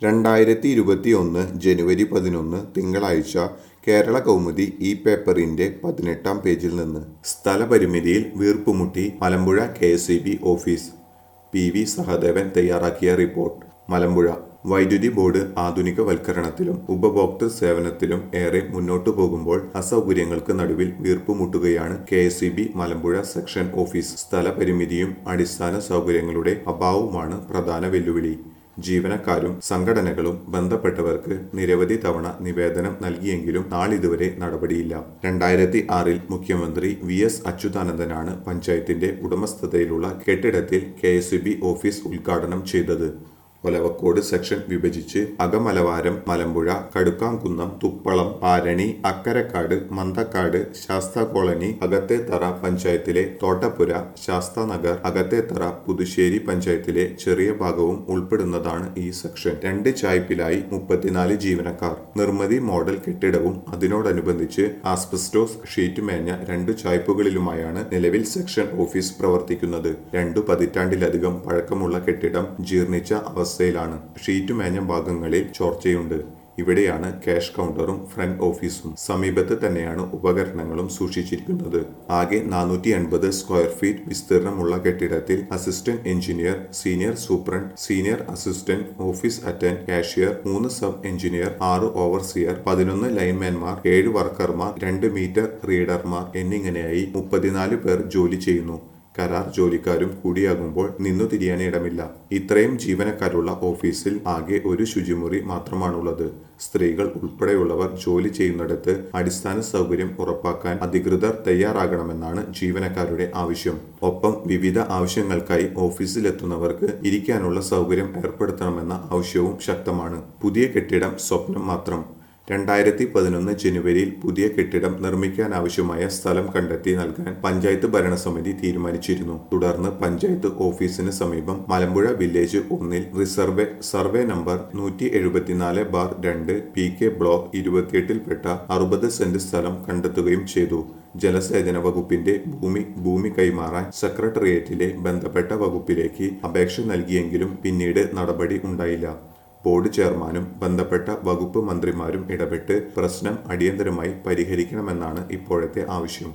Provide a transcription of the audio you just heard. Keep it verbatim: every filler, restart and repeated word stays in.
രണ്ടായിരത്തി ഇരുപത്തി ഒന്ന് ജനുവരി പതിനൊന്ന് തിങ്കളാഴ്ച കേരള കൗമുദി ഈ പേപ്പറിന്റെ പതിനെട്ടാം പേജിൽ നിന്ന് സ്ഥലപരിമിതിയിൽ വീർപ്പുമുട്ടി Malampuzha K S E B office. P V Sahadevan തയ്യാറാക്കിയ റിപ്പോർട്ട്. മലമ്പുഴ വൈദ്യുതി ബോർഡ് ആധുനികവൽക്കരണത്തിലും ഉപഭോക്തൃ സേവനത്തിലും ഏറെ മുന്നോട്ടു പോകുമ്പോൾ അസൗകര്യങ്ങൾക്ക് നടുവിൽ വീർപ്പുമുട്ടുകയാണ് K S E B Malampuzha section office. സ്ഥലപരിമിതിയും അടിസ്ഥാന സൗകര്യങ്ങളുടെ അഭാവവുമാണ് പ്രധാന വെല്ലുവിളി. ജീവനക്കാരും സംഘടനകളും ബന്ധപ്പെട്ടവർക്ക് നിരവധി തവണ നിവേദനം നൽകിയെങ്കിലും നാളിതുവരെ നടപടിയില്ല. രണ്ടായിരത്തി ആറിൽ മുഖ്യമന്ത്രി വി എസ് അച്യുതാനന്ദനാണ് പഞ്ചായത്തിന്റെ ഉടമസ്ഥതയിലുള്ള കെട്ടിടത്തിൽ K S E B office ഉദ്ഘാടനം ചെയ്തത്. ഒലവക്കോട് സെക്ഷൻ വിഭജിച്ച് അകമലവാരം, മലമ്പുഴ, കടുക്കാംകുന്നം, തുപ്പളം, പാരണി, അക്കരക്കാട്, മന്തക്കാട്, ശാസ്ത കോളനി, അകത്തേത്തറ പഞ്ചായത്തിലെ തോട്ടപ്പുര, ശാസ്താനഗർ, അകത്തേത്തറ, പുതുശ്ശേരി പഞ്ചായത്തിലെ ചെറിയ ഭാഗവും ഉൾപ്പെടുന്നതാണ് ഈ സെക്ഷൻ. രണ്ട് ചായ്പിലായി മുപ്പത്തിനാല് ജീവനക്കാർ. നിർമ്മിതി മോഡൽ കെട്ടിടവും അതിനോടനുബന്ധിച്ച് ആസ്ബസ്റ്റോസ് ഷീറ്റ് മേഞ്ഞ രണ്ടു ചായ്പുകളിലുമായാണ് നിലവിൽ സെക്ഷൻ ഓഫീസ് പ്രവർത്തിക്കുന്നത്. രണ്ടു പതിറ്റാണ്ടിലധികം പഴക്കമുള്ള കെട്ടിടം ജീർണിച്ച അവസ്ഥ ാണ്. ഷീറ്റ് മേഞ്ഞ ഭാഗങ്ങളിൽ ചോർച്ചയുണ്ട്. ഇവിടെയാണ് ക്യാഷ് കൗണ്ടറും ഫ്രണ്ട് ഓഫീസും. സമീപത്ത് തന്നെയാണ് ഉപകരണങ്ങളും സൂക്ഷിച്ചിരിക്കുന്നത്. ആകെ നാനൂറ്റി എൺപത് സ്ക്വയർ ഫീറ്റ് വിസ്തീർണമുള്ള കെട്ടിടത്തിൽ assistant engineer, senior superintendent, senior assistant, office attend, cashier, മൂന്ന് സബ് എഞ്ചിനീയർ, ആറ് ഓവർസിയർ, പതിനൊന്ന് ലൈൻമാൻമാർ, ഏഴ് വർക്കർമാർ, രണ്ട് മീറ്റർ റീഡർമാർ എന്നിങ്ങനെയായി മുപ്പത്തിനാല് പേർ ജോലി ചെയ്യുന്നു. കരാർ ജോലിക്കാരും കൂടിയാകുമ്പോൾ നിന്നു തിരിയാനിടമില്ല. ഇത്രയും ജീവനക്കാരുള്ള ഓഫീസിൽ ആകെ ഒരു ശുചിമുറി മാത്രമാണുള്ളത്. സ്ത്രീകൾ ഉൾപ്പെടെയുള്ളവർ ജോലി ചെയ്യുന്നിടത്ത് അടിസ്ഥാന സൗകര്യം ഉറപ്പാക്കാൻ അധികൃതർ തയ്യാറാകണമെന്നാണ് ജീവനക്കാരുടെ ആവശ്യം. ഒപ്പം വിവിധ ആവശ്യങ്ങൾക്കായി ഓഫീസിലെത്തുന്നവർക്ക് ഇരിക്കാനുള്ള സൗകര്യം ഏർപ്പെടുത്തണമെന്ന ആവശ്യവും ശക്തമാണ്. പുതിയ കെട്ടിടം സ്വപ്നം മാത്രം. രണ്ടായിരത്തി പതിനൊന്ന് ജനുവരിയിൽ പുതിയ കെട്ടിടം നിർമ്മിക്കാനാവശ്യമായ സ്ഥലം കണ്ടെത്തി നൽകാൻ പഞ്ചായത്ത് ഭരണസമിതി തീരുമാനിച്ചിരുന്നു. തുടർന്ന് പഞ്ചായത്ത് ഓഫീസിന് സമീപം മലമ്പുഴ വില്ലേജ് ഒന്നിൽ റിസർവേ സർവേ നമ്പർ നൂറ്റി എഴുപത്തിനാല് ബാർ രണ്ട് പി കെ ബ്ലോക്ക് ഇരുപത്തിയെട്ടിൽപ്പെട്ട അറുപത് സെന്റ് സ്ഥലം കണ്ടെത്തുകയും ചെയ്തു. ജലസേചന വകുപ്പിന്റെ ഭൂമി ഭൂമി കൈമാറാൻ സെക്രട്ടേറിയറ്റിലെ ബന്ധപ്പെട്ട വകുപ്പിലേക്ക് അപേക്ഷ നൽകിയെങ്കിലും പിന്നീട് നടപടി ഉണ്ടായില്ല. ബോർഡ് ചെയർമാനും ബന്ധപ്പെട്ട വകുപ്പ് മന്ത്രിമാരും ഇടപെട്ട് പ്രശ്നം അടിയന്തരമായി പരിഹരിക്കണമെന്നാണ് ഇപ്പോഴത്തെ ആവശ്യം.